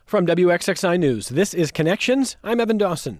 From WXXI News, this is Connections. I'm Evan Dawson.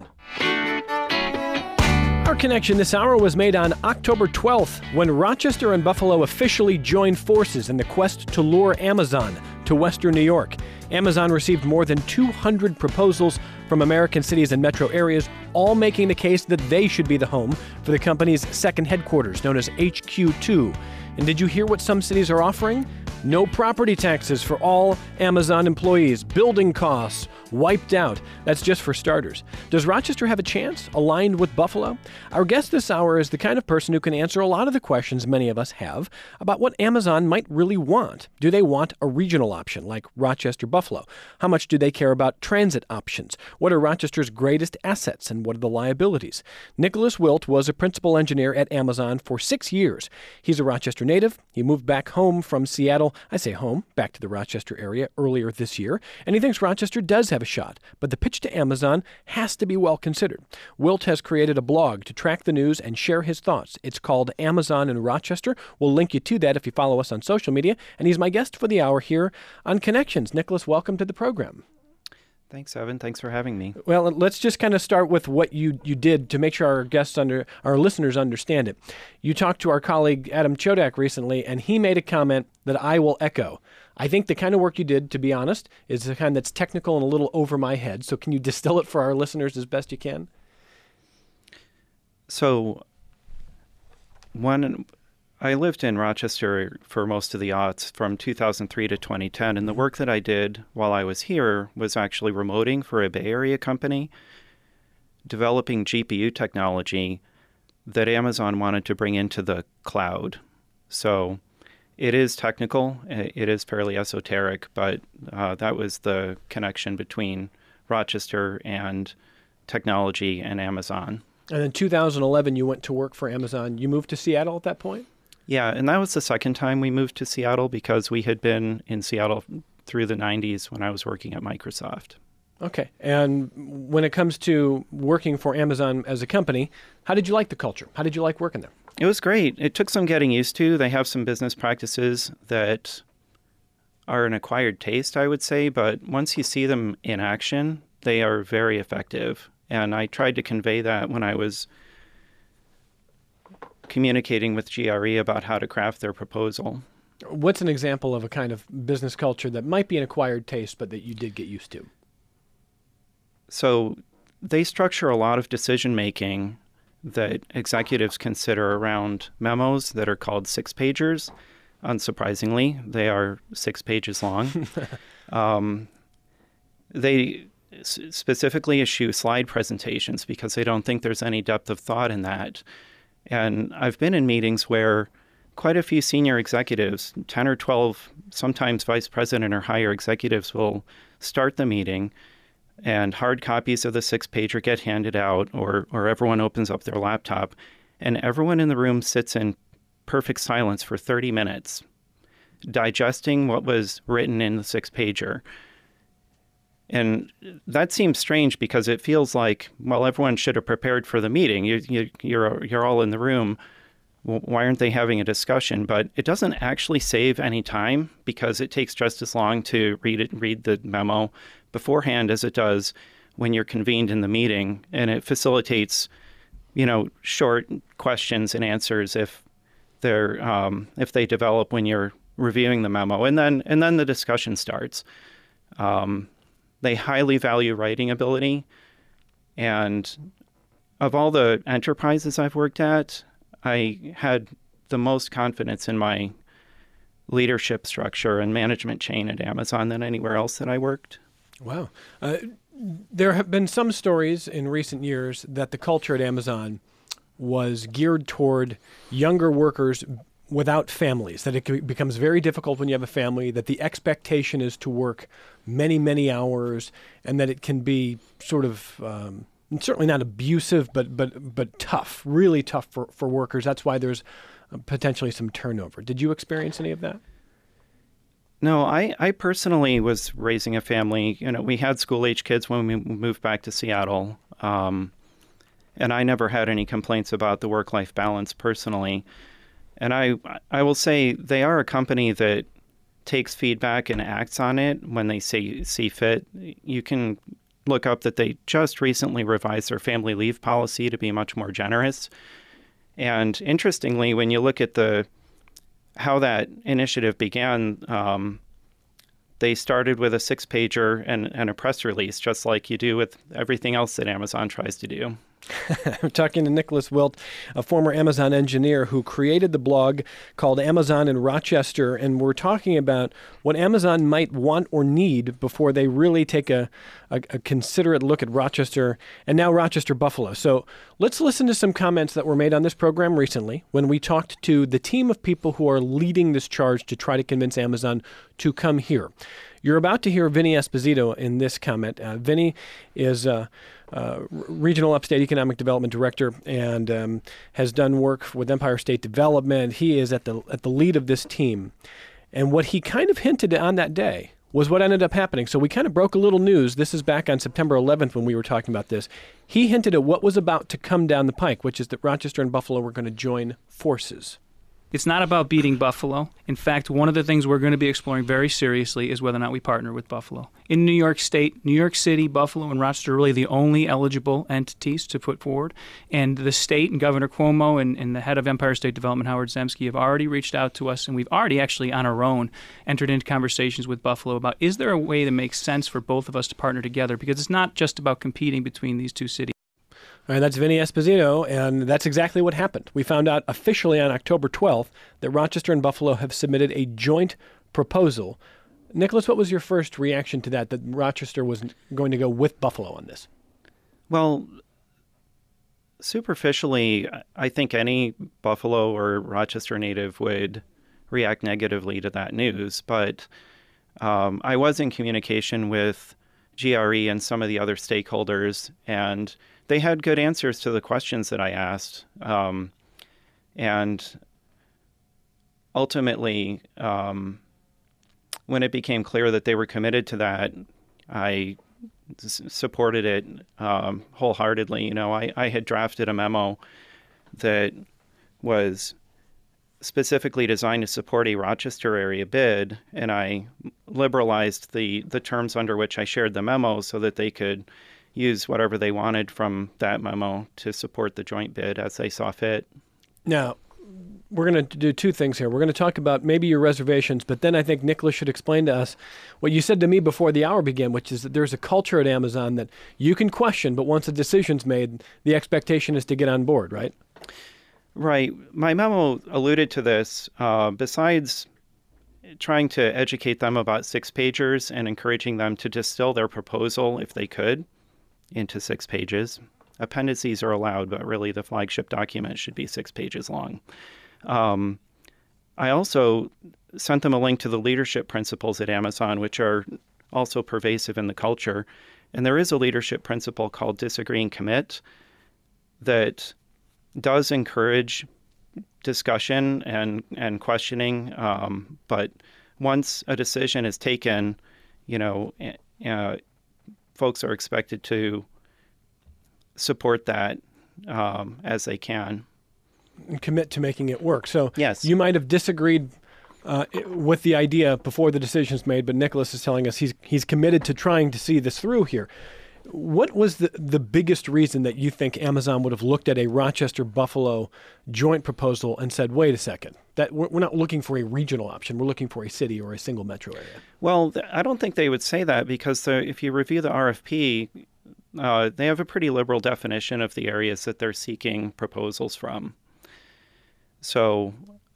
Our connection this hour was made on October 12th when Rochester and Buffalo officially joined forces in the quest to lure Amazon to Western New York. Amazon received more than 200 proposals from American cities and metro areas, all making the case that they should be the home for the company's second headquarters, known as HQ2. And did you hear what some cities are offering? No property taxes for all Amazon employees. Building costs wiped out. That's just for starters. Does Rochester have a chance, aligned with Buffalo? Our guest this hour is the kind of person who can answer a lot of the questions many of us have about what Amazon might really want. Do they want a regional option like Rochester-Buffalo? How much do they care about transit options? What are Rochester's greatest assets and what are the liabilities? Nicholas Wilt was a principal engineer at Amazon for 6 years. He's a Rochester native. He moved back home from Seattle, I say home, back to the Rochester area earlier this year, and he thinks Rochester does have a shot, but the pitch to Amazon has to be well considered. Wilt has created a blog to track the news and share his thoughts. It's called Amazon in Rochester. We'll link you to that if you follow us on social media, and he's my guest for the hour here on Connections. Nicholas, welcome to the program. Thanks, Evan. Thanks for having me. Well, let's just kind of start with what you did to make sure our listeners understand it. You talked to our colleague Adam Chodak recently, and he made a comment that I will echo. I think the kind of work you did, to be honest, is the kind that's technical and a little over my head. So can you distill it for our listeners as best you can? So, I lived in Rochester for most of the aughts from 2003 to 2010, and the work that I did while I was here was actually remoting for a Bay Area company, developing GPU technology that Amazon wanted to bring into the cloud. So it is technical, it is fairly esoteric, but that was the connection between Rochester and technology and Amazon. And in 2011, you went to work for Amazon. You moved to Seattle at that point? Yeah, and that was the second time we moved to Seattle because we had been in Seattle through the 90s when I was working at Microsoft. Okay. And when it comes to working for Amazon as a company, how did you like the culture? How did you like working there? It was great. It took some getting used to. They have some business practices that are an acquired taste, I would say, but once you see them in action, they are very effective. And I tried to convey that when I was communicating with GRE about how to craft their proposal. What's an example of a kind of business culture that might be an acquired taste, but that you did get used to? So they structure a lot of decision-making that executives consider around memos that are called six-pagers. Unsurprisingly, they are 6 pages long. They specifically issue slide presentations because they don't think there's any depth of thought in that. And I've been in meetings where quite a few senior executives, 10 or 12, sometimes vice president or higher executives, will start the meeting and hard copies of the 6-pager get handed out, or everyone opens up their laptop, and everyone in the room sits in perfect silence for 30 minutes, digesting what was written in the 6-pager. And that seems strange because it feels like, well, everyone should have prepared for the meeting. You're all in the room. Why aren't they having a discussion? But it doesn't actually save any time because it takes just as long to read the memo beforehand as it does when you're convened in the meeting, and it facilitates, short questions and answers if they develop when you're reviewing the memo, and then the discussion starts. They highly value writing ability, and of all the enterprises I've worked at, I had the most confidence in my leadership structure and management chain at Amazon than anywhere else that I worked. Wow. There have been some stories in recent years that the culture at Amazon was geared toward younger workers without families, that it becomes very difficult when you have a family, that the expectation is to work many, many hours, and that it can be sort of certainly not abusive, but tough, really tough for workers. That's why there's potentially some turnover. Did you experience any of that? No, I personally was raising a family. We had school-age kids when we moved back to Seattle, and I never had any complaints about the work-life balance personally. And I will say they are a company that takes feedback and acts on it when they see fit. You can look up that they just recently revised their family leave policy to be much more generous. And interestingly, when you look at how that initiative began, they started with a 6-pager and a press release, just like you do with everything else that Amazon tries to do. I'm talking to Nicholas Wilt, a former Amazon engineer who created the blog called Amazon in Rochester, and we're talking about what Amazon might want or need before they really take a considerate look at Rochester and now Rochester Buffalo. So let's listen to some comments that were made on this program recently when we talked to the team of people who are leading this charge to try to convince Amazon to come here. You're about to hear Vinny Esposito in this comment. Vinny is Regional Upstate Economic Development Director and has done work with Empire State Development. He is at the lead of this team. And what he kind of hinted on that day was what ended up happening. So we kind of broke a little news. This is back on September 11th when we were talking about this. He hinted at what was about to come down the pike, which is that Rochester and Buffalo were going to join forces. It's not about beating Buffalo. In fact, one of the things we're going to be exploring very seriously is whether or not we partner with Buffalo. In New York State, New York City, Buffalo, and Rochester are really the only eligible entities to put forward. And the state and Governor Cuomo and the head of Empire State Development, Howard Zemsky, have already reached out to us, and we've already actually on our own entered into conversations with Buffalo about is there a way that makes sense for both of us to partner together, because it's not just about competing between these two cities. All right, that's Vinny Esposito, and that's exactly what happened. We found out officially on October 12th that Rochester and Buffalo have submitted a joint proposal. Nicholas, what was your first reaction to that Rochester was going to go with Buffalo on this? Well, superficially, I think any Buffalo or Rochester native would react negatively to that news, but I was in communication with GRE and some of the other stakeholders, and they had good answers to the questions that I asked. And ultimately, when it became clear that they were committed to that, I supported it wholeheartedly. You know, I had drafted a memo that was specifically designed to support a Rochester area bid, and I liberalized the terms under which I shared the memo so that they could use whatever they wanted from that memo to support the joint bid as they saw fit. Now, we're going to do two things here. We're going to talk about maybe your reservations, but then I think Nicholas should explain to us what you said to me before the hour began, which is that there's a culture at Amazon that you can question, but once a decision's made, the expectation is to get on board, right? Right. My memo alluded to this. Besides trying to educate them about 6-pagers and encouraging them to distill their proposal, if they could, into 6 pages. Appendices are allowed, but really the flagship document should be 6 pages long. I also sent them a link to the leadership principles at Amazon, which are also pervasive in the culture. And there is a leadership principle called disagree and commit that does encourage discussion and questioning. But once a decision is taken, you know, folks are expected to support that as they can. And commit to making it work. So yes. You might have disagreed with the idea before the decision's made, but Nicholas is telling us he's committed to trying to see this through here. What was the biggest reason that you think Amazon would have looked at a Rochester-Buffalo joint proposal and said, wait a second, that we're not looking for a regional option, we're looking for a city or a single metro area? Well, I don't think they would say that because if you review the RFP, they have a pretty liberal definition of the areas that they're seeking proposals from. So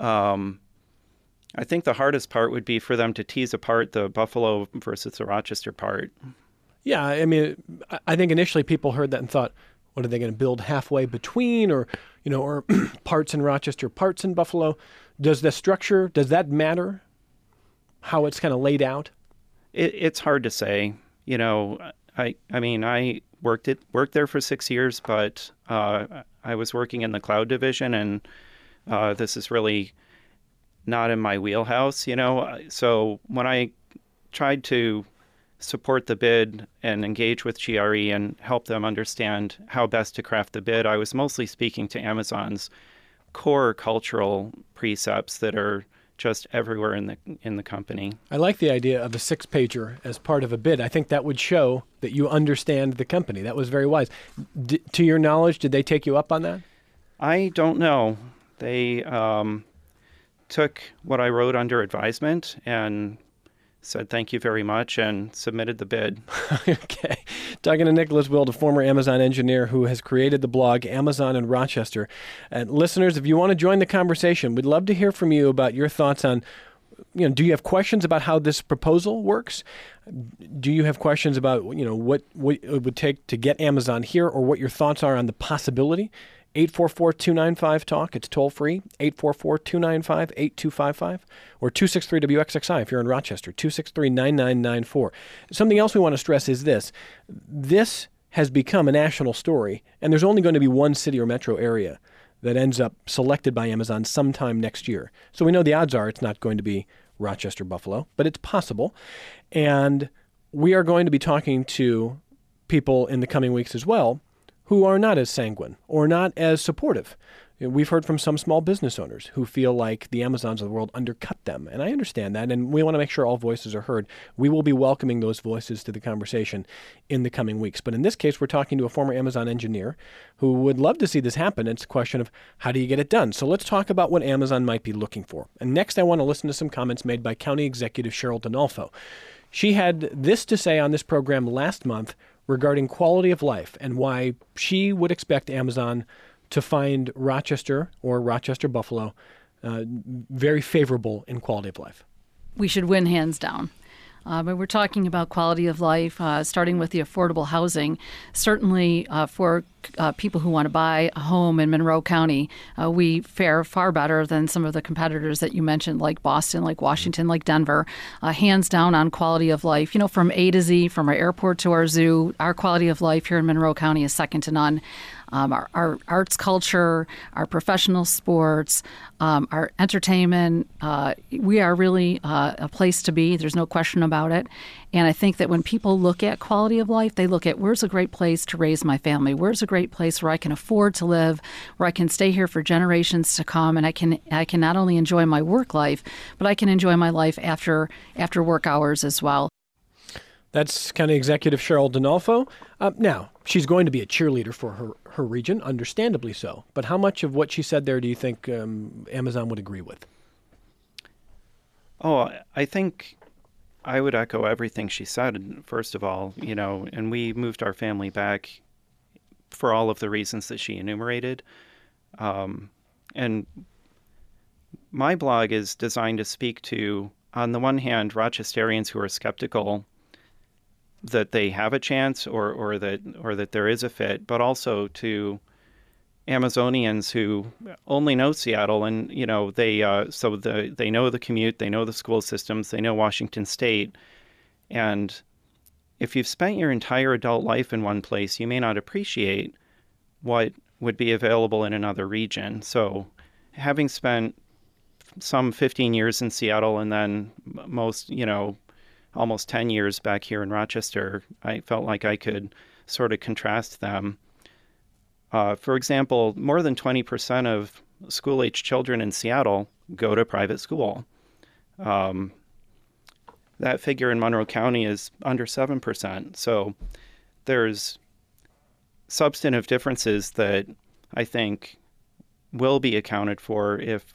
I think the hardest part would be for them to tease apart the Buffalo versus the Rochester part. Yeah, I mean, I think initially people heard that and thought, what are they going to build halfway between, or parts in Rochester, parts in Buffalo? Does the structure, does that matter? How it's kind of laid out? It's hard to say. You know, I mean, I worked there for 6 years, but I was working in the cloud division, and this is really not in my wheelhouse, you know. So when I tried to support the bid and engage with GRE and help them understand how best to craft the bid, I was mostly speaking to Amazon's core cultural precepts that are just everywhere in the company. I like the idea of a 6-pager as part of a bid. I think that would show that you understand the company. That was very wise. To your knowledge, did they take you up on that? I don't know. They took what I wrote under advisement and said thank you very much and submitted the bid. Okay. Talking to Nicholas Wild, a former Amazon engineer who has created the blog Amazon in Rochester. And listeners, if you want to join the conversation, we'd love to hear from you about your thoughts on, do you have questions about how this proposal works? Do you have questions about, what it would take to get Amazon here, or what your thoughts are on the possibility? 844-295-TALK. It's toll free, 844-295-8255, or 263-WXXI if you're in Rochester, 263-9994. Something else we want to stress is this. This has become a national story, and there's only going to be one city or metro area that ends up selected by Amazon sometime next year. So we know the odds are it's not going to be Rochester, Buffalo, but it's possible. And we are going to be talking to people in the coming weeks as well who are not as sanguine or not as supportive. We've heard from some small business owners who feel like the Amazons of the world undercut them. And I understand that, and we want to make sure all voices are heard. We will be welcoming those voices to the conversation in the coming weeks. But in this case, we're talking to a former Amazon engineer who would love to see this happen. It's a question of how do you get it done? So let's talk about what Amazon might be looking for. And next, I want to listen to some comments made by County Executive Cheryl Donalfo. She had this to say on this program last month regarding quality of life and why she would expect Amazon to find Rochester or Rochester Buffalo very favorable in quality of life. We should win hands down. But we're talking about quality of life, starting with the affordable housing. Certainly for people who want to buy a home in Monroe County, we fare far better than some of the competitors that you mentioned, like Boston, like Washington, like Denver. Hands down on quality of life. From A to Z, from our airport to our zoo, our quality of life here in Monroe County is second to none. Our arts culture, our professional sports, our entertainment, we are really a place to be. There's no question about it. And I think that when people look at quality of life, they look at where's a great place to raise my family? Where's a great place where I can afford to live, where I can stay here for generations to come, and I can not only enjoy my work life, but I can enjoy my life after work hours as well. That's County Executive Cheryl Donalfo. Now, she's going to be a cheerleader for her region, understandably so. But how much of what she said there do you think Amazon would agree with? Oh, I think I would echo everything she said, first of all, and we moved our family back for all of the reasons that she enumerated. And my blog is designed to speak to, on the one hand, Rochesterians who are skeptical that they have a chance or that there is a fit, but also to Amazonians who only know Seattle and they know the commute, they know the school systems, they know Washington State, and if you've spent your entire adult life in one place, you may not appreciate what would be available in another region. So, having spent some 15 years in Seattle and then almost 10 years back here in Rochester, I felt like I could sort of contrast them. For example, more than 20% of school-age children in Seattle go to private school. That figure in Monroe County is under 7%. So there's substantive differences that I think will be accounted for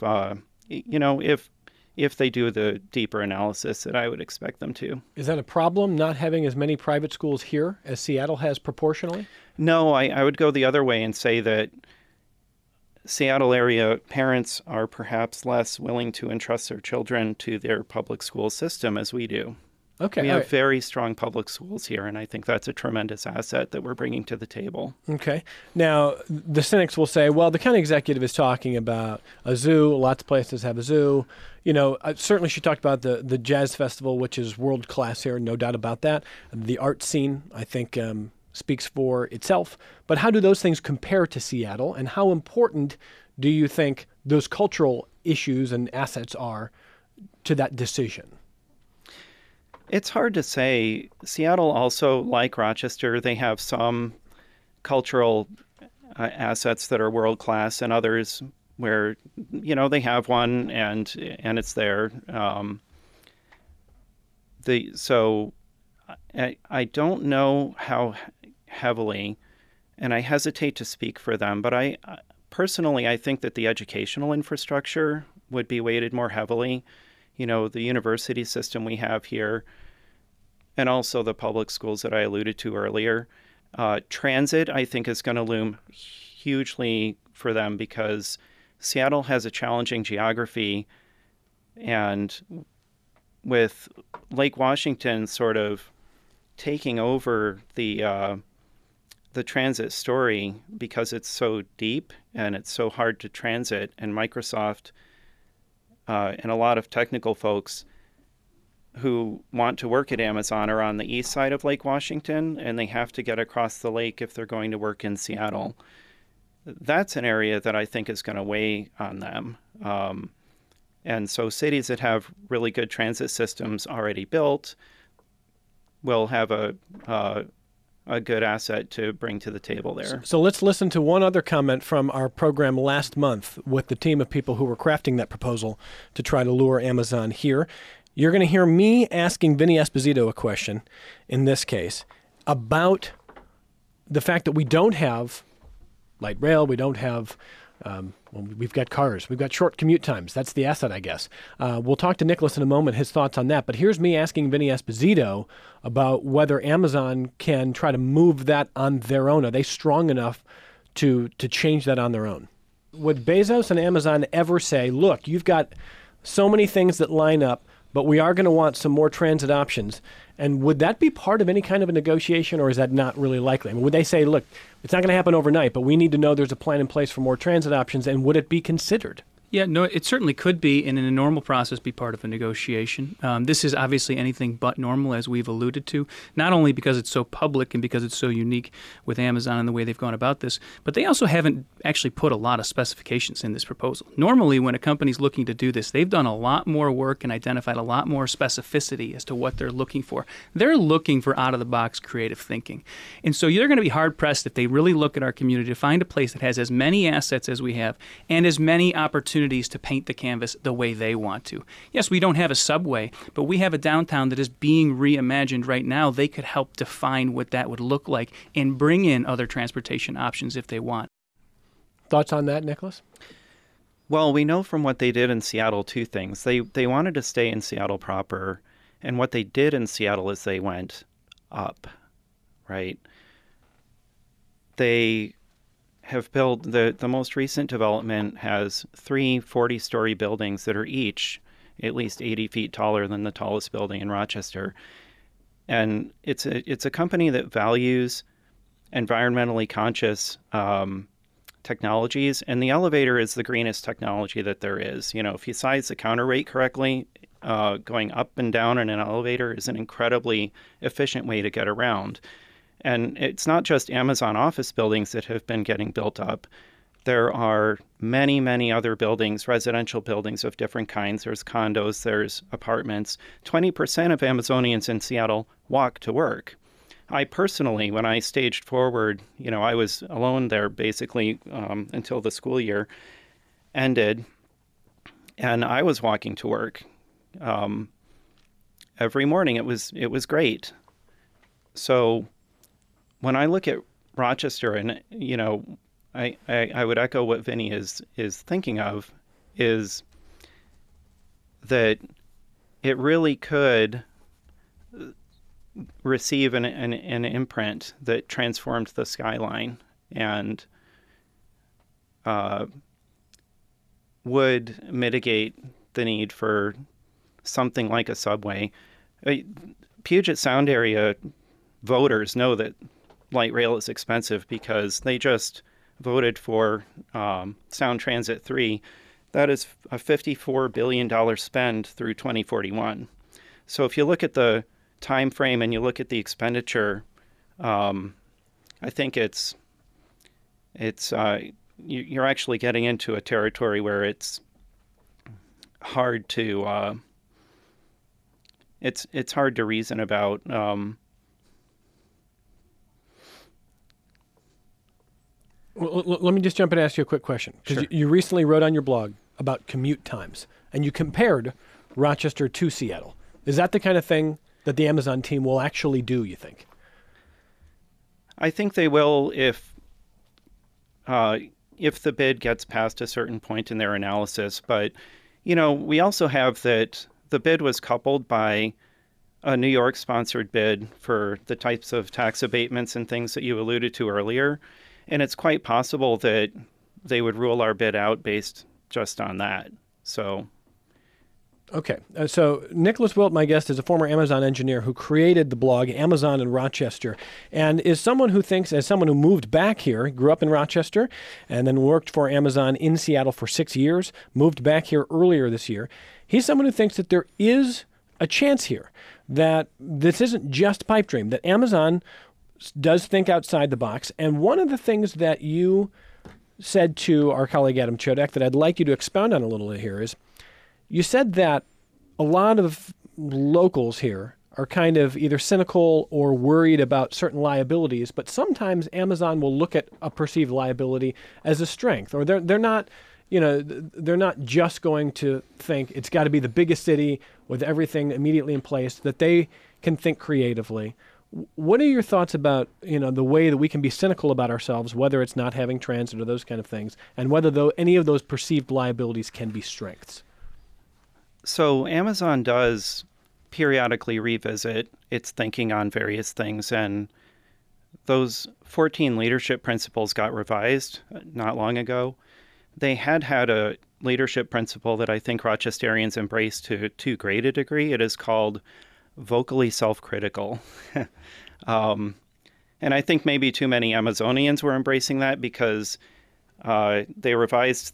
if they do the deeper analysis that I would expect them to. Is that a problem, not having as many private schools here as Seattle has proportionally? No, I would go the other way and say that Seattle area parents are perhaps less willing to entrust their children to their public school system as we do. Okay. We have very strong public schools here, and I think that's a tremendous asset that we're bringing to the table. Okay. Now, the cynics will say, well, the county executive is talking about a zoo. Lots of places have a zoo. Certainly she talked about the jazz festival, which is world-class here, no doubt about that. The art scene, I think, speaks for itself. But how do those things compare to Seattle, and how important do you think those cultural issues and assets are to that decision? It's hard to say. Seattle also, like Rochester, they have some cultural assets that are world-class and others where they have one and it's there. So I don't know how heavily, and I hesitate to speak for them, but I personally I think that the educational infrastructure would be weighted more heavily. The university system we have here, and also the public schools that I alluded to earlier. Transit, I think, is going to loom hugely for them because Seattle has a challenging geography, and with Lake Washington sort of taking over the transit story because it's so deep and it's so hard to transit, and Microsoft and a lot of technical folks who want to work at Amazon are on the east side of Lake Washington, and they have to get across the lake if they're going to work in Seattle. That's an area that I think is going to weigh on them. And so cities that have really good transit systems already built will have a good asset to bring to the table there. So let's listen to one other comment from our program last month with the team of people who were crafting that proposal to try to lure Amazon here. You're going to hear me asking Vinny Esposito a question, in this case, about the fact that we don't have light rail, we don't have, we've got cars, we've got short commute times. That's the asset, I guess. We'll talk to Nicholas in a moment, his thoughts on that. But here's me asking Vinny Esposito about whether Amazon can try to move that on their own. Are they strong enough to change that on their own? Would Bezos and Amazon ever say, look, you've got so many things that line up, but we are going to want some more transit options? And would that be part of any kind of a negotiation, or is that not really likely? I mean, would they say, look, it's not going to happen overnight, but we need to know there's a plan in place for more transit options, and would it be considered? Yeah, no, it certainly could be, and in a normal process, be part of a negotiation. This is obviously anything but normal, as we've alluded to, not only because it's so public and because it's so unique with Amazon and the way they've gone about this, but they also haven't actually put a lot of specifications in this proposal. Normally, when a company's looking to do this, they've done a lot more work and identified a lot more specificity as to what they're looking for. They're looking for out-of-the-box creative thinking. And so you're going to be hard-pressed if they really look at our community to find a place that has as many assets as we have and as many opportunities to paint the canvas the way they want to. Yes, we don't have a subway, but we have a downtown that is being reimagined right now. They could help define what that would look like and bring in other transportation options if they want. Thoughts on that, Nicholas? Well, we know from what they did in Seattle two things. They wanted to stay in Seattle proper, and what they did in Seattle is they went up, right? They have built, the most recent development has 3 40-story buildings that are each at least 80 feet taller than the tallest building in Rochester. And it's a company that values environmentally conscious technologies, and the elevator is the greenest technology that there is. If you size the counterweight correctly, going up and down in an elevator is an incredibly efficient way to get around. And it's not just Amazon office buildings that have been getting built up. There are many, many other buildings, residential buildings of different kinds. There's condos, there's apartments. 20% of Amazonians in Seattle walk to work. I personally, when I staged forward, I was alone there basically until the school year ended. And I was walking to work every morning. It was great. So when I look at Rochester, and I would echo what Vinny is thinking of, is that it really could receive an imprint that transformed the skyline and would mitigate the need for something like a subway. Puget Sound area voters know that light rail is expensive because they just voted for Sound Transit 3. That is a $54 billion spend through 2041. So if you look at the time frame and you look at the expenditure, I think you're actually getting into a territory where it's hard to it's hard to reason about. Well, let me just jump in and ask you a quick question. Because Sure. you recently wrote on your blog about commute times, and you compared Rochester to Seattle. Is that the kind of thing that the Amazon team will actually do, you think? I think they will if the bid gets past a certain point in their analysis. But, we also have that the bid was coupled by a New York-sponsored bid for the types of tax abatements and things that you alluded to earlier. And it's quite possible that they would rule our bid out based just on that. So... Okay. So Nicholas Wilt, my guest, is a former Amazon engineer who created the blog Amazon in Rochester, and is someone who thinks, as someone who moved back here, grew up in Rochester, and then worked for Amazon in Seattle for 6 years, moved back here earlier this year. He's someone who thinks that there is a chance here that this isn't just pipe dream, that Amazon does think outside the box. And one of the things that you said to our colleague Adam Chodak that I'd like you to expound on a little here is, you said that a lot of locals here are kind of either cynical or worried about certain liabilities, but sometimes Amazon will look at a perceived liability as a strength, or they're not, they're not just going to think it's got to be the biggest city with everything immediately in place, that they can think creatively. What are your thoughts about, the way that we can be cynical about ourselves, whether it's not having transit or those kind of things, and whether any of those perceived liabilities can be strengths? So Amazon does periodically revisit its thinking on various things, and those 14 leadership principles got revised not long ago. They had a leadership principle that I think Rochesterians embrace to too great a degree. It is called vocally self-critical. And I think maybe too many Amazonians were embracing that because they revised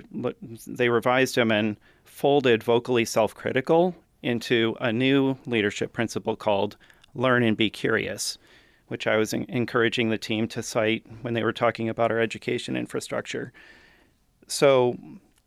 them and folded vocally self-critical into a new leadership principle called learn and be curious, which I was encouraging the team to cite when they were talking about our education infrastructure. So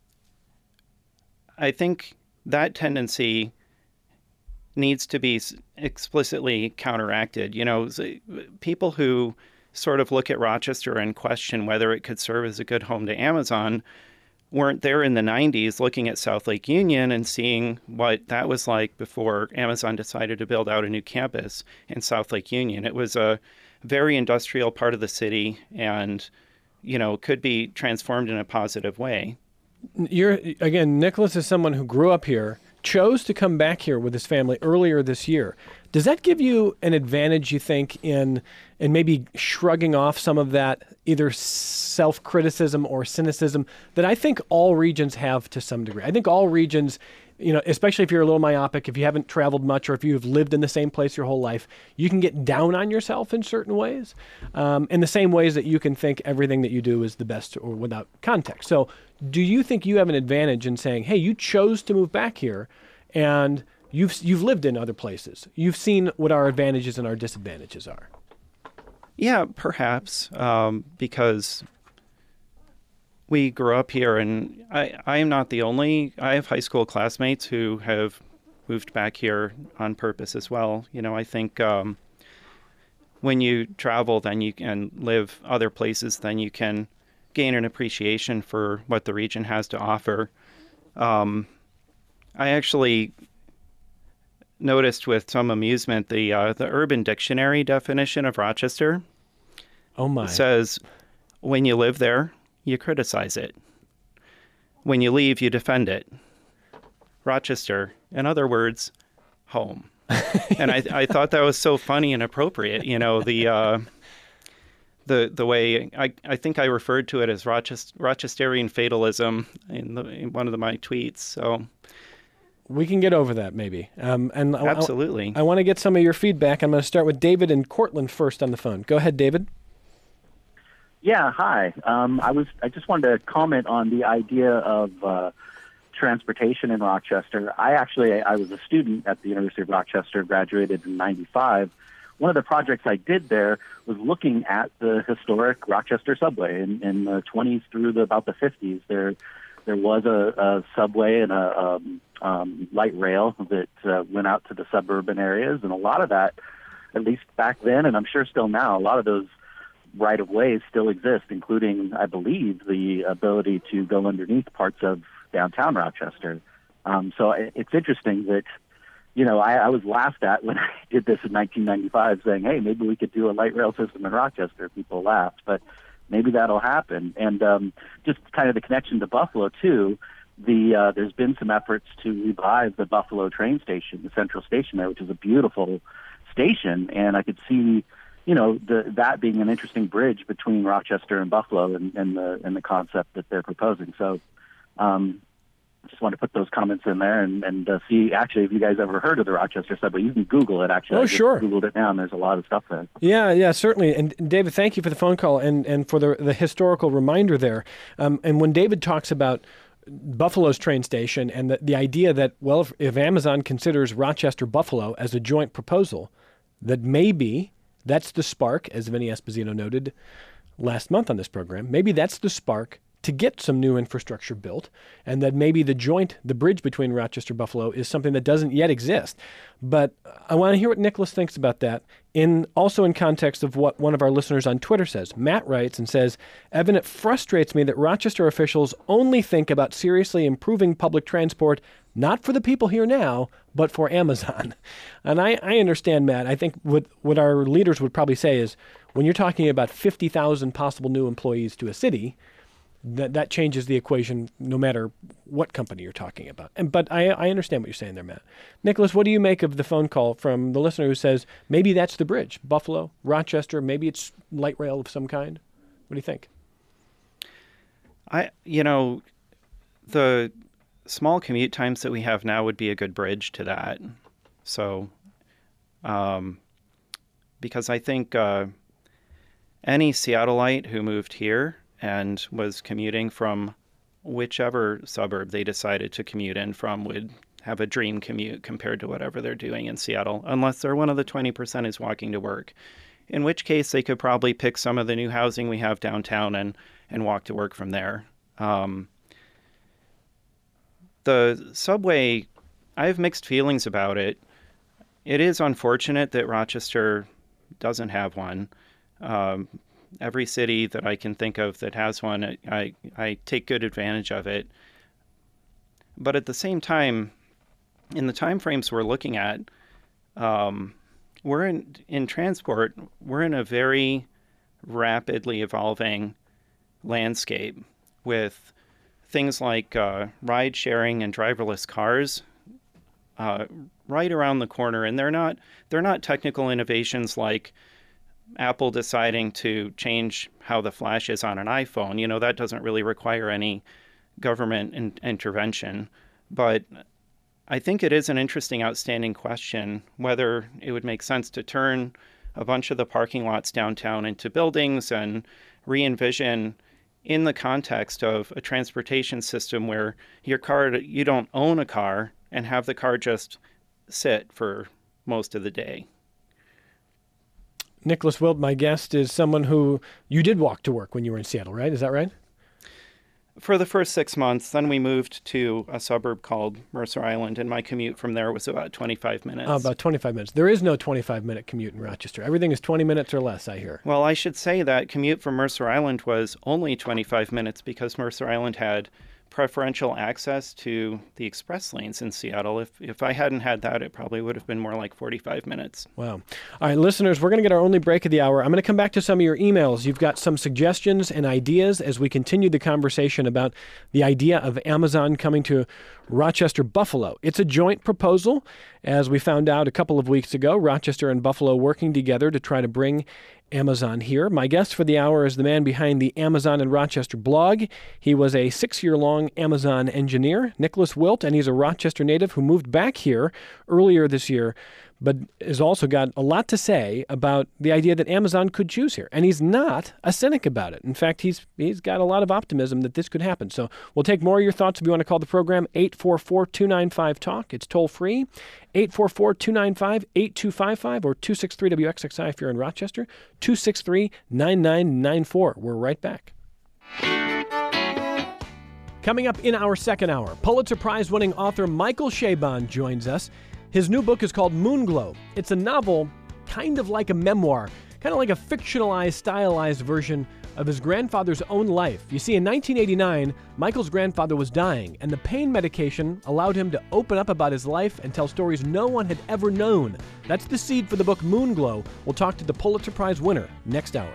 I think that tendency needs to be explicitly counteracted. People who sort of look at Rochester and question whether it could serve as a good home to Amazon weren't there in the 90s looking at South Lake Union and seeing what that was like before Amazon decided to build out a new campus in South Lake Union. It was a very industrial part of the city and, could be transformed in a positive way. Nicholas is someone who grew up here, chose to come back here with his family earlier this year. Does that give you an advantage, you think, in maybe shrugging off some of that either self-criticism or cynicism that I think all regions have to some degree? I think all regions, especially if you're a little myopic, if you haven't traveled much or if you've lived in the same place your whole life, you can get down on yourself in certain ways, in the same ways that you can think everything that you do is the best or without context. So do you think you have an advantage in saying, hey, you chose to move back here and you've lived in other places. You've seen what our advantages and our disadvantages are. Yeah, perhaps, because we grew up here, and I am not the only. I have high school classmates who have moved back here on purpose as well. I think when you travel, then you can live other places, then you can gain an appreciation for what the region has to offer. I actually noticed with some amusement the Urban Dictionary definition of Rochester. Oh my! It says, when you live there, you criticize it. When you leave, you defend it. Rochester, in other words, home. And I thought that was so funny and appropriate. The way I think I referred to it as Rochesterian fatalism in one of my tweets. So. We can get over that, maybe. And absolutely. I want to get some of your feedback. I'm going to start with David in Cortland first on the phone. Go ahead, David. Yeah, hi. I just wanted to comment on the idea of transportation in Rochester. I was a student at the University of Rochester, graduated in '95. One of the projects I did there was looking at the historic Rochester subway in the 20s through about the 50s. There was a subway and a light rail that went out to the suburban areas, and a lot of that, at least back then, and I'm sure still now, a lot of those right-of-ways still exist, including, I believe, the ability to go underneath parts of downtown Rochester. So it's interesting that, I was laughed at when I did this in 1995, saying, hey, maybe we could do a light rail system in Rochester. People laughed, but maybe that'll happen. And just kind of the connection to Buffalo, too, there's been some efforts to revive the Buffalo train station, the central station there, which is a beautiful station, and I could see, that being an interesting bridge between Rochester and Buffalo and the concept that they're proposing. So just want to put those comments in there and see, actually, if you guys ever heard of the Rochester subway. You can Google it, actually. Oh, I just sure. Googled it now, and there's a lot of stuff there. Yeah, certainly. And David, thank you for the phone call and for the historical reminder there. And when David talks about Buffalo's train station and the idea that, well, if Amazon considers Rochester-Buffalo as a joint proposal, that maybe that's the spark, as Vinny Esposito noted last month on this program, maybe that's the spark to get some new infrastructure built, and that maybe the bridge between Rochester-Buffalo is something that doesn't yet exist. But I want to hear what Nicholas thinks about that, also in context of what one of our listeners on Twitter says. Matt writes and says, Evan, it frustrates me that Rochester officials only think about seriously improving public transport, not for the people here now, but for Amazon. And I understand, Matt. I think what our leaders would probably say is, when you're talking about 50,000 possible new employees to a city, that changes the equation no matter what company you're talking about. But I understand what you're saying there, Matt. Nicholas, what do you make of the phone call from the listener who says maybe that's the bridge, Buffalo, Rochester, maybe it's light rail of some kind? What do you think? The small commute times that we have now would be a good bridge to that. So, because I think any Seattleite who moved here and was commuting from whichever suburb they decided to commute in from would have a dream commute compared to whatever they're doing in Seattle, unless they're one of the 20% who's walking to work, in which case they could probably pick some of the new housing we have downtown and walk to work from there. The subway, I have mixed feelings about it. It is unfortunate that Rochester doesn't have one. Every city that I can think of that has one, I take good advantage of it. But at the same time, in the time frames we're looking at, we're in transport, we're in a very rapidly evolving landscape with things like ride sharing and driverless cars right around the corner. And they're not technical innovations like Apple deciding to change how the flash is on an iPhone. That doesn't really require any government intervention. But I think it is an interesting, outstanding question whether it would make sense to turn a bunch of the parking lots downtown into buildings and re-envision in the context of a transportation system where you don't own a car and have the car just sit for most of the day. Nicholas Wilt, my guest, is someone who you did walk to work when you were in Seattle, right? Is that right? For the first 6 months. Then we moved to a suburb called Mercer Island, and my commute from there was about 25 minutes. About 25 minutes. There is no 25-minute commute in Rochester. Everything is 20 minutes or less, I hear. Well, I should say that commute from Mercer Island was only 25 minutes because Mercer Island had preferential access to the express lanes in Seattle. If I hadn't had that, it probably would have been more like 45 minutes. Wow. All right, listeners, we're going to get our only break of the hour. I'm going to come back to some of your emails. You've got some suggestions and ideas as we continue the conversation about the idea of Amazon coming to Rochester, Buffalo. It's a joint proposal. As we found out a couple of weeks ago, Rochester and Buffalo working together to try to bring Amazon here. My guest for the hour is the man behind the Amazon in Rochester blog. He was a 6-year-long Amazon engineer, Nicholas Wilt, and he's a Rochester native who moved back here earlier this year, but has also got a lot to say about the idea that Amazon could choose here. And he's not a cynic about it. In fact, he's got a lot of optimism that this could happen. So we'll take more of your thoughts if you want to call the program, 844-295-TALK. It's toll free, 844-295-8255 or 263-WXXI if you're in Rochester, 263-9994. We're right back. Coming up in our second hour, Pulitzer Prize-winning author Michael Chabon joins us. His new book is called Moonglow. It's a novel kind of like a memoir, kind of like a fictionalized, stylized version of his grandfather's own life. You see, in 1989, Michael's grandfather was dying, and the pain medication allowed him to open up about his life and tell stories no one had ever known. That's the seed for the book Moonglow. We'll talk to the Pulitzer Prize winner next hour.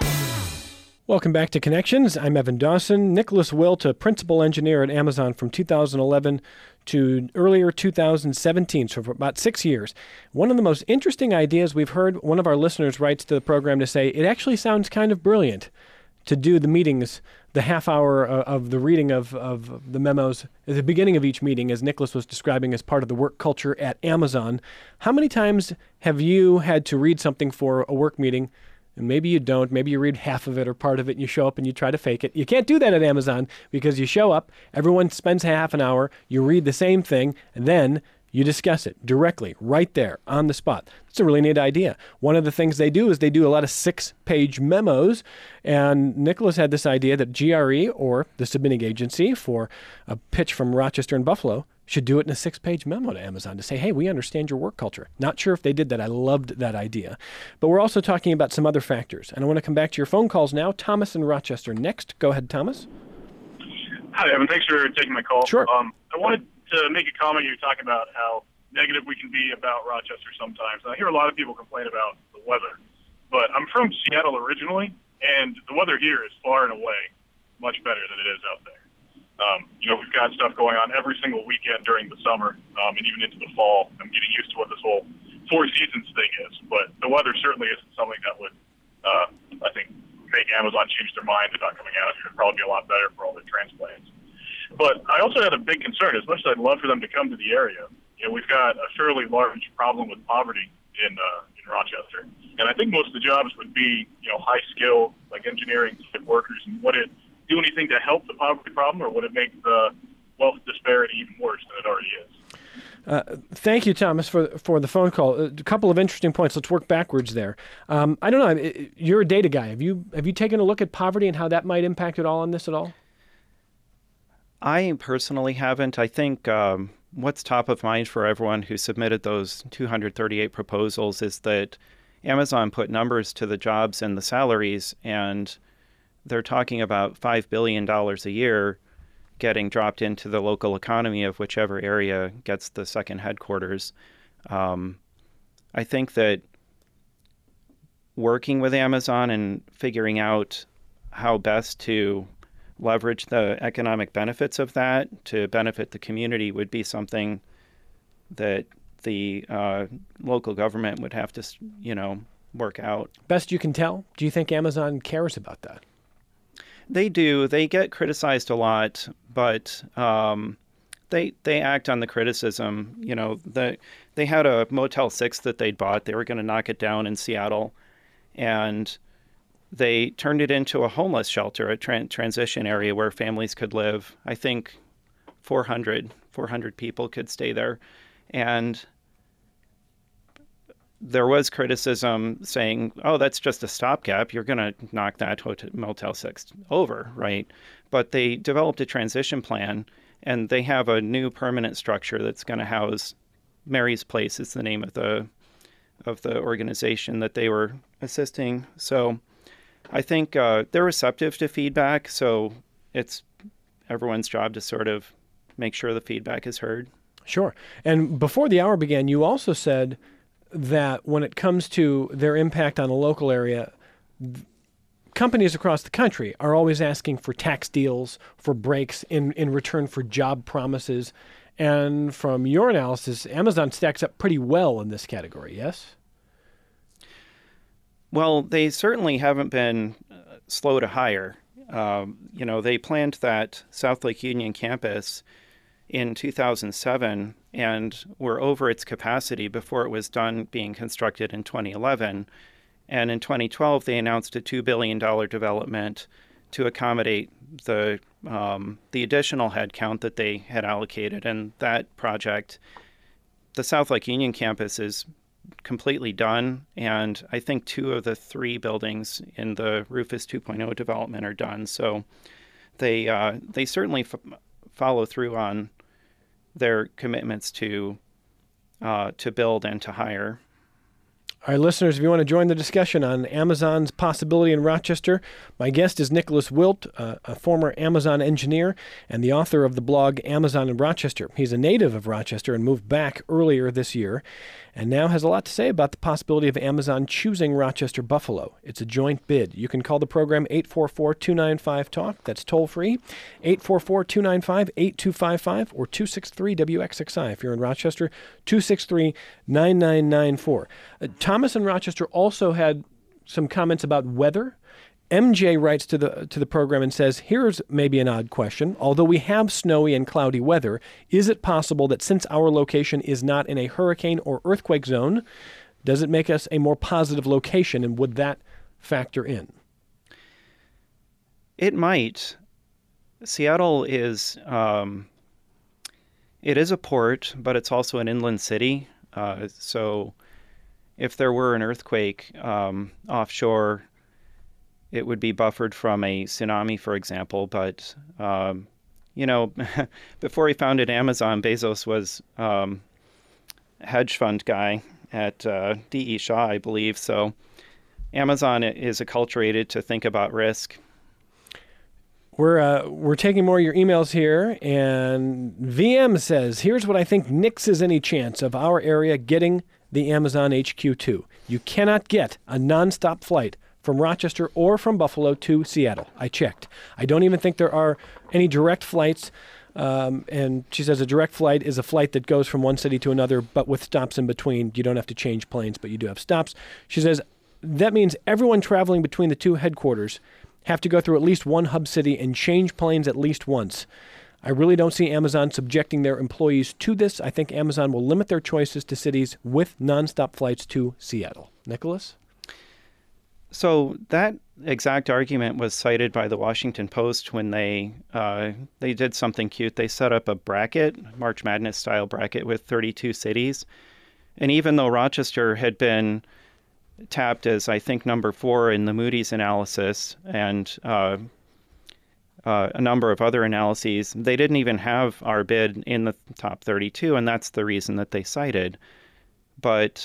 Welcome back to Connections. I'm Evan Dawson. Nicholas Wilt, a principal engineer at Amazon from 2011 to earlier 2017, so for about 6 years. One of the most interesting ideas we've heard, one of our listeners writes to the program to say, it actually sounds kind of brilliant to do the meetings, the half hour of the reading of the memos at the beginning of each meeting, as Nicholas was describing as part of the work culture at Amazon. How many times have you had to read something for a work meeting? And maybe you don't. Maybe you read half of it or part of it and you show up and you try to fake it. You can't do that at Amazon because you show up, everyone spends half an hour, you read the same thing, and then you discuss it directly, right there, on the spot. It's a really neat idea. One of the things they do is they do a lot of 6-page memos, and Nicholas had this idea that GRE, or the submitting agency for a pitch from Rochester and Buffalo, should do it in a 6-page memo to Amazon to say, hey, we understand your work culture. Not sure if they did that. I loved that idea. But we're also talking about some other factors. And I want to come back to your phone calls now. Thomas in Rochester next. Go ahead, Thomas. Hi, Evan. Thanks for taking my call. Sure. I wanted to make a comment. You were talking about how negative we can be about Rochester sometimes. I hear a lot of people complain about the weather. But I'm from Seattle originally, and the weather here is far and away much better than it is out there. We've got stuff going on every single weekend during the summer and even into the fall. I'm getting used to what this whole Four Seasons thing is, but the weather certainly isn't something that would, I think, make Amazon change their mind about coming out here. It'd probably be a lot better for all their transplants. But I also had a big concern. As much as I'd love for them to come to the area, we've got a fairly large problem with poverty in Rochester, and I think most of the jobs would be, high skill, like engineering type workers. And would it do anything to help the poverty problem, or would it make the wealth disparity even worse than it already is? Thank you, Thomas, for the phone call. A couple of interesting points. Let's work backwards there. I don't know. You're a data guy. Have you taken a look at poverty and how that might impact it all on this at all? I personally haven't. I think what's top of mind for everyone who submitted those 238 proposals is that Amazon put numbers to the jobs and the salaries, and they're talking about $5 billion a year getting dropped into the local economy of whichever area gets the second headquarters. I think that working with Amazon and figuring out how best to leverage the economic benefits of that to benefit the community would be something that the local government would have to, work out. Best you can tell, do you think Amazon cares about that? They do. They get criticized a lot, but they act on the criticism. They had a Motel 6 that they'd bought. They were going to knock it down in Seattle, and they turned it into a homeless shelter, a transition area where families could live. I think 400 people could stay there. And there was criticism saying, oh, that's just a stopgap. You're going to knock that Motel 6 over, right? But they developed a transition plan, and they have a new permanent structure that's going to house Mary's Place is the name of the organization that they were assisting. So I think they're receptive to feedback, so it's everyone's job to sort of make sure the feedback is heard. Sure. And before the hour began, you also said that when it comes to their impact on the local area, companies across the country are always asking for tax deals, for breaks in return for job promises. And from your analysis, Amazon stacks up pretty well in this category, yes? Well, they certainly haven't been slow to hire. They planned that South Lake Union campus in 2007 and were over its capacity before it was done being constructed in 2011. And in 2012, they announced a $2 billion development to accommodate the additional headcount that they had allocated. And that project, the South Lake Union campus, is completely done. And I think 2 of the 3 buildings in the Rufus 2.0 development are done. So they certainly follow through on their commitments to build and to hire. All right, listeners, if you want to join the discussion on Amazon's possibility in Rochester, my guest is Nicholas Wilt, a former Amazon engineer and the author of the blog Amazon in Rochester. He's a native of Rochester and moved back earlier this year, and now has a lot to say about the possibility of Amazon choosing Rochester Buffalo. It's a joint bid. You can call the program 844-295-TALK. That's toll free, 844-295-8255 or 263-WXXI. If you're in Rochester, 263-9994. Thomas in Rochester also had some comments about weather. MJ writes to the program and says, here's maybe an odd question. Although we have snowy and cloudy weather, is it possible that since our location is not in a hurricane or earthquake zone, does it make us a more positive location, and would that factor in? It might. Seattle is it is a port, but it's also an inland city. So if there were an earthquake offshore, it would be buffered from a tsunami, for example. But, before he founded Amazon, Bezos was a hedge fund guy at D.E. Shaw, I believe. So Amazon is acculturated to think about risk. We're taking more of your emails here, and VM says, here's what I think nixes any chance of our area getting the Amazon HQ2. You cannot get a nonstop flight from Rochester or from Buffalo to Seattle. I checked. I don't even think there are any direct flights. And she says a direct flight is a flight that goes from one city to another, but with stops in between. You don't have to change planes, but you do have stops. She says that means everyone traveling between the two headquarters have to go through at least one hub city and change planes at least once. I really don't see Amazon subjecting their employees to this. I think Amazon will limit their choices to cities with nonstop flights to Seattle. Nicholas? So that exact argument was cited by the Washington Post when they did something cute. They set up a bracket, March Madness style bracket with 32 cities. And even though Rochester had been tapped as, I think, number 4 in the Moody's analysis and a number of other analyses, they didn't even have our bid in the top 32, and that's the reason that they cited. But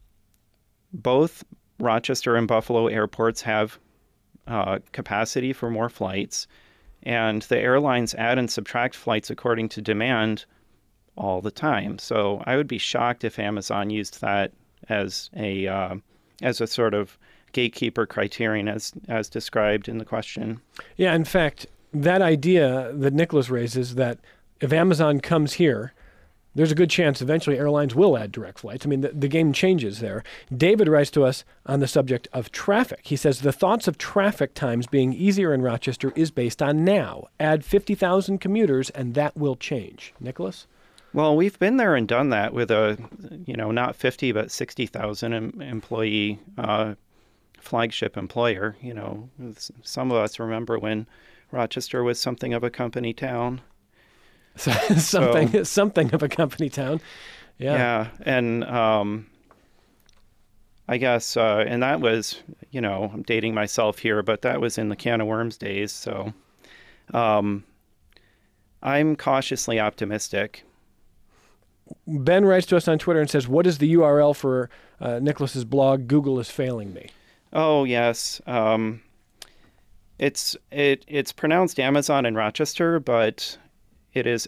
both Rochester and Buffalo airports have capacity for more flights, and the airlines add and subtract flights according to demand all the time. So I would be shocked if Amazon used that as a sort of gatekeeper criterion as described in the question. Yeah, in fact, that idea that Nicholas raises, that if Amazon comes here, there's a good chance eventually airlines will add direct flights. I mean, the game changes there. David writes to us on the subject of traffic. He says, the thoughts of traffic times being easier in Rochester is based on now. Add 50,000 commuters and that will change. Nicholas? Well, we've been there and done that with a, not 50, but 60,000 employee flagship employer. Some of us remember when Rochester was something of a company town. Something of a company town. Yeah. And I guess, and that was, I'm dating myself here, but that was in the can of worms days. So I'm cautiously optimistic. Ben writes to us on Twitter and says, what is the URL for Nicholas's blog, Google is Failing Me? Oh, yes. It's pronounced Amazon in Rochester, but it is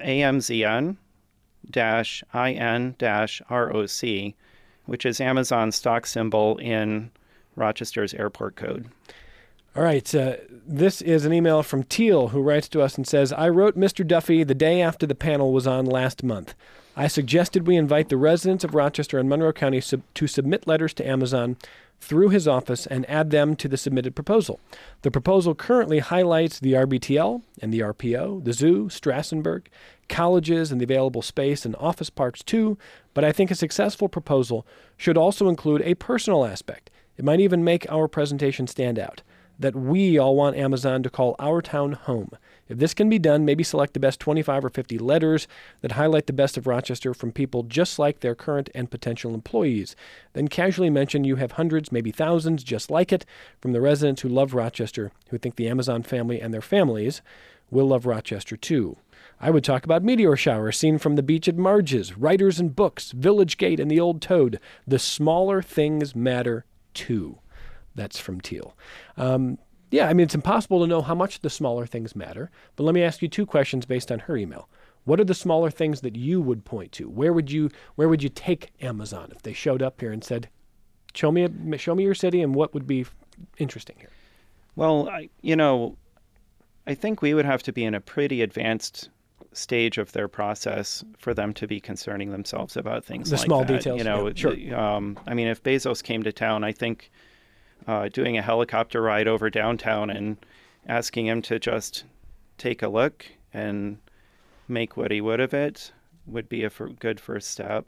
AMZN-IN-ROC, which is Amazon's stock symbol in Rochester's airport code. All right. This is an email from Teal, who writes to us and says, I wrote Mr. Duffy the day after the panel was on last month. I suggested we invite the residents of Rochester and Monroe County to submit letters to Amazon through his office and add them to the submitted proposal. The proposal currently highlights the RBTL and the RPO, the zoo, Strassenberg, colleges and the available space and office parks too, but I think a successful proposal should also include a personal aspect. It might even make our presentation stand out, that we all want Amazon to call our town home. If this can be done, maybe select the best 25 or 50 letters that highlight the best of Rochester from people just like their current and potential employees. Then casually mention you have hundreds, maybe thousands, just like it, from the residents who love Rochester, who think the Amazon family and their families will love Rochester too. I would talk about meteor showers seen from the beach at Marges, writers and books, Village Gate and the Old Toad. The smaller things matter too. That's from Teal. Yeah, I mean, it's impossible to know how much the smaller things matter, but let me ask you 2 questions based on her email. What are the smaller things that you would point to? Where would you take Amazon if they showed up here and said, show me your city, and what would be interesting here? Well, I think we would have to be in a pretty advanced stage of their process for them to be concerning themselves about things like that. The small details. Sure. I mean, if Bezos came to town, I think doing a helicopter ride over downtown and asking him to just take a look and make what he would of it would be a good first step.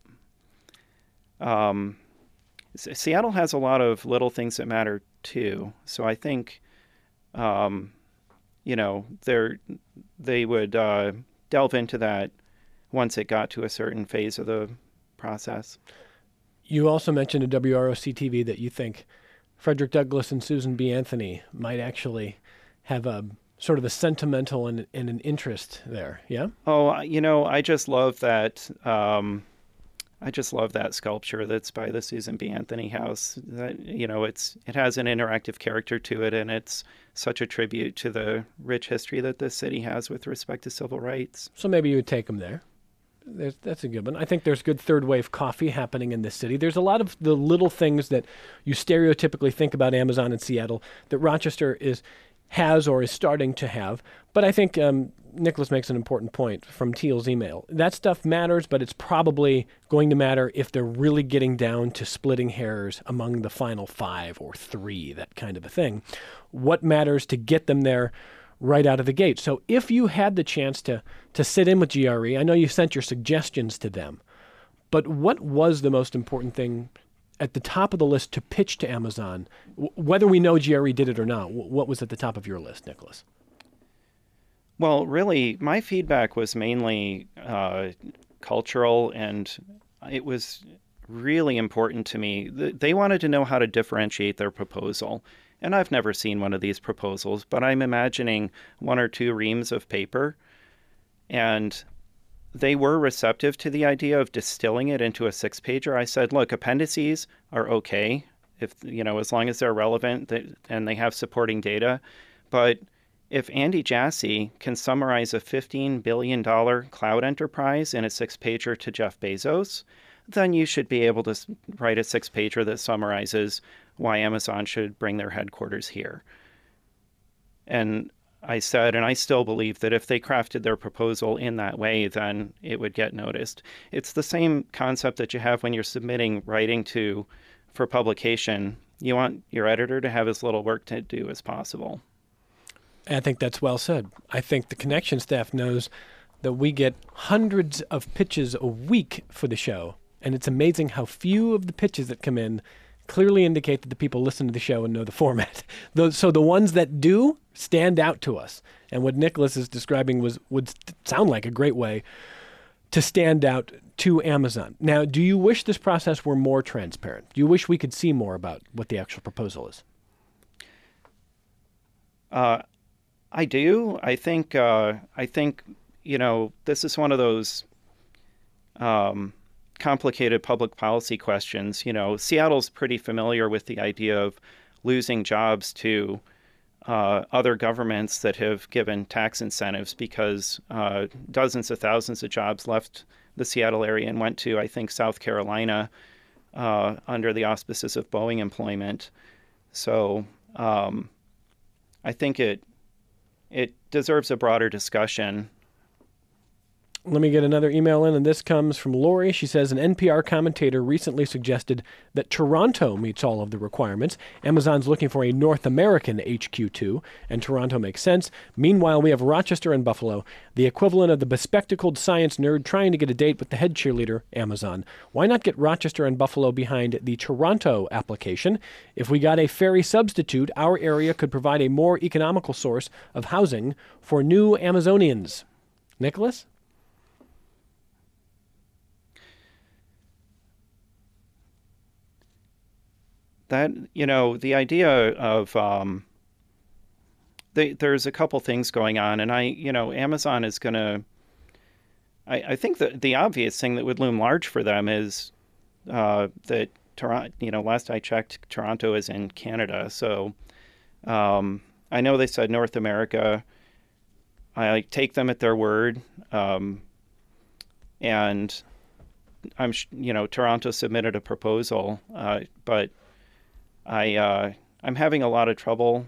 Seattle has a lot of little things that matter too. So I think, they would delve into that once it got to a certain phase of the process. You also mentioned at WROC-TV that you think Frederick Douglass and Susan B. Anthony might actually have a sort of a sentimental and an interest there. Yeah? Oh, I just love that. I just love that sculpture that's by the Susan B. Anthony House. That, it has an interactive character to it, and it's such a tribute to the rich history that this city has with respect to civil rights. So maybe you would take them there. That's a good one. I think there's good third wave coffee happening in this city. There's a lot of the little things that you stereotypically think about Amazon in Seattle that Rochester has or is starting to have. But I think Nicholas makes an important point from Teal's email. That stuff matters, but it's probably going to matter if they're really getting down to splitting hairs among the final 5 or 3, that kind of a thing. What matters to get them there right out of the gate? So if you had the chance to sit in with GRE, I know you sent your suggestions to them, but what was the most important thing at the top of the list to pitch to Amazon, whether we know GRE did it or not? What was at the top of your list, Nicholas? Well, really, my feedback was mainly cultural, and it was really important to me. They wanted to know how to differentiate their proposal. And I've never seen one of these proposals, but I'm imagining 1 or 2 reams of paper. And they were receptive to the idea of distilling it into a 6-pager. I said, look, appendices are okay, as long as they're relevant and they have supporting data. But if Andy Jassy can summarize a $15 billion cloud enterprise in a 6-pager to Jeff Bezos, then you should be able to write a 6-pager that summarizes why Amazon should bring their headquarters here. And I said, and I still believe, that if they crafted their proposal in that way, then it would get noticed. It's the same concept that you have when you're submitting writing for publication. You want your editor to have as little work to do as possible. I think that's well said. I think the Connection staff knows that we get hundreds of pitches a week for the show, and it's amazing how few of the pitches that come in clearly indicate that the people listen to the show and know the format. So the ones that do stand out to us. And what Nicholas is describing would sound like a great way to stand out to Amazon. Now, do you wish this process were more transparent? Do you wish we could see more about what the actual proposal is? I do. I think this is one of those complicated public policy questions. Seattle's pretty familiar with the idea of losing jobs to other governments that have given tax incentives, because dozens of thousands of jobs left the Seattle area and went to, I think, South Carolina under the auspices of Boeing employment. So I think it deserves a broader discussion. Let me get another email in, and this comes from Lori. She says, an NPR commentator recently suggested that Toronto meets all of the requirements. Amazon's looking for a North American HQ too, and Toronto makes sense. Meanwhile, we have Rochester and Buffalo, the equivalent of the bespectacled science nerd trying to get a date with the head cheerleader, Amazon. Why not get Rochester and Buffalo behind the Toronto application? If we got a ferry substitute, our area could provide a more economical source of housing for new Amazonians. Nicholas? That, the idea of there's a couple things going on, and Amazon is going to I think that the obvious thing that would loom large for them is that Toronto. Last I checked, Toronto is in Canada. So I know they said North America. I take them at their word, and Toronto submitted a proposal, but I'm having a lot of trouble.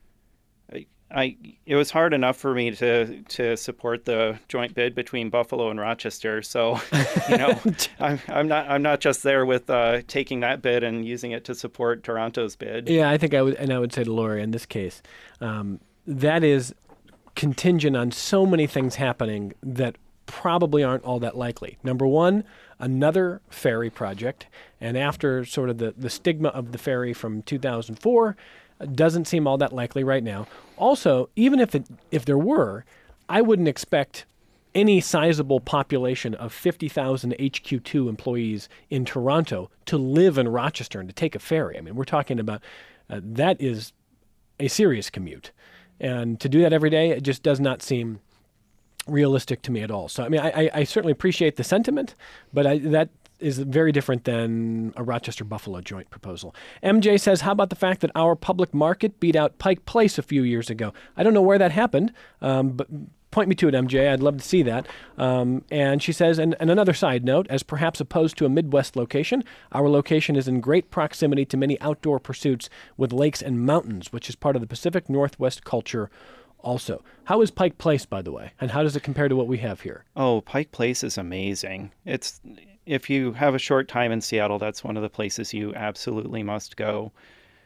It was hard enough for me to support the joint bid between Buffalo and Rochester. So, I'm not just there with taking that bid and using it to support Toronto's bid. Yeah, I think I would say to Lori in this case, that is contingent on so many things happening that probably aren't all that likely. Number one, another ferry project, and after sort of the stigma of the ferry from 2004. Doesn't seem all that likely right now. Also, even if there were, I wouldn't expect any sizable population of 50,000 HQ2 employees in Toronto to live in Rochester and to take a ferry. I mean, we're talking about that is a serious commute. And to do that every day, it just does not seem realistic to me at all. So, I mean, I certainly appreciate the sentiment, but that is very different than a Rochester-Buffalo joint proposal. MJ says, how about the fact that our public market beat out Pike Place a few years ago? I don't know where that happened, but point me to it, MJ. I'd love to see that. And she says, and another side note, as perhaps opposed to a Midwest location, our location is in great proximity to many outdoor pursuits with lakes and mountains, which is part of the Pacific Northwest culture also. How is Pike Place, by the way, and how does it compare to what we have here? Oh, Pike Place is amazing. If you have a short time in Seattle, that's one of the places you absolutely must go.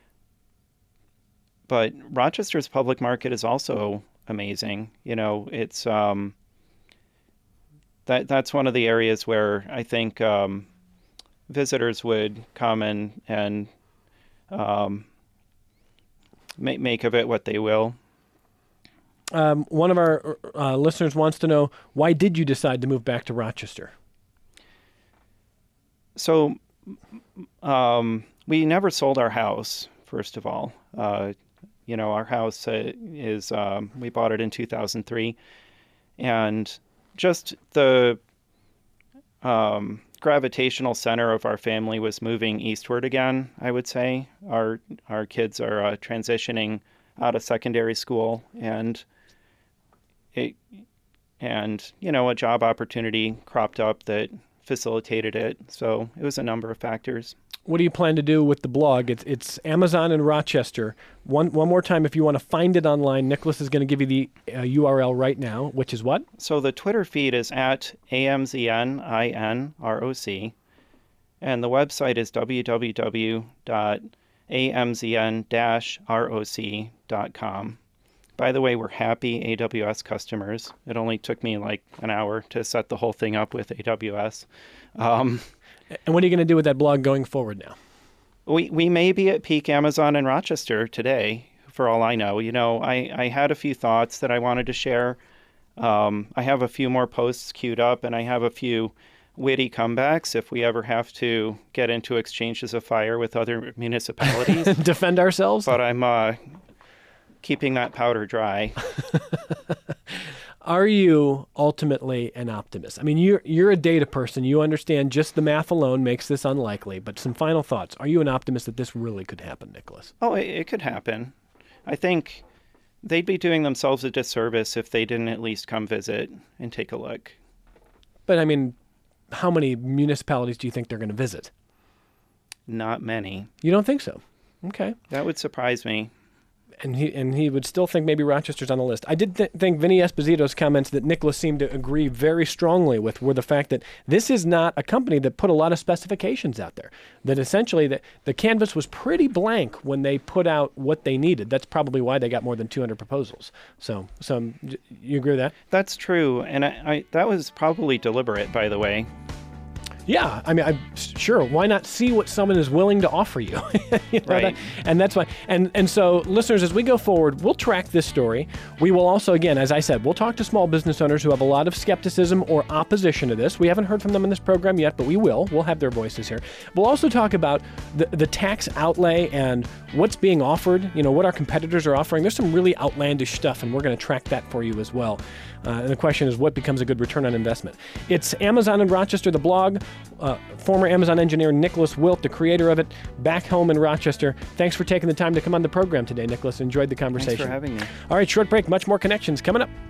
But Rochester's public market is also amazing. It's that's one of the areas where I think visitors would come and make of it what they will. One of our listeners wants to know, why did you decide to move back to Rochester? So we never sold our house, first of all. Our house is, we bought it in 2003. And just the gravitational center of our family was moving eastward again, I would say. Our kids are transitioning out of secondary school, and a job opportunity cropped up that facilitated it. So it was a number of factors. What do you plan to do with the blog? It's Amazon in Rochester. One more time, if you want to find it online, Nicholas is going to give you the URL right now, which is what? So the Twitter feed is at AMZNINROC, and the website is www.amzn-roc.com. By the way, we're happy AWS customers. It only took me like an hour to set the whole thing up with AWS. And what are you going to do with that blog going forward now? We may be at peak Amazon in Rochester today, for all I know. I had a few thoughts that I wanted to share. I have a few more posts queued up, and I have a few witty comebacks if we ever have to get into exchanges of fire with other municipalities. Defend ourselves? But I'm keeping that powder dry. Are you ultimately an optimist? I mean, you're a data person. You understand just the math alone makes this unlikely. But some final thoughts. Are you an optimist that this really could happen, Nicholas? Oh, it could happen. I think they'd be doing themselves a disservice if they didn't at least come visit and take a look. But, I mean, how many municipalities do you think they're going to visit? Not many. You don't think so? Okay. That would surprise me. And he would still think maybe Rochester's on the list. I did think Vinny Esposito's comments that Nicholas seemed to agree very strongly with were the fact that this is not a company that put a lot of specifications out there. That essentially the canvas was pretty blank when they put out what they needed. That's probably why they got more than 200 proposals. So you agree with that? That's true. And I that was probably deliberate, by the way. Yeah, I mean, sure. Why not see what someone is willing to offer you? Right. And that's why. And so, listeners, as we go forward, we'll track this story. We will also, again, as I said, we'll talk to small business owners who have a lot of skepticism or opposition to this. We haven't heard from them in this program yet, but we will. We'll have their voices here. We'll also talk about the tax outlay and what's being offered. What our competitors are offering. There's some really outlandish stuff, and we're going to track that for you as well. And the question is, what becomes a good return on investment? It's Amazon in Rochester, the blog. Former Amazon engineer Nicholas Wilt, the creator of it, back home in Rochester. Thanks for taking the time to come on the program today, Nicholas. Enjoyed the conversation. Thanks for having me. All right, short break. Much more Connections coming up.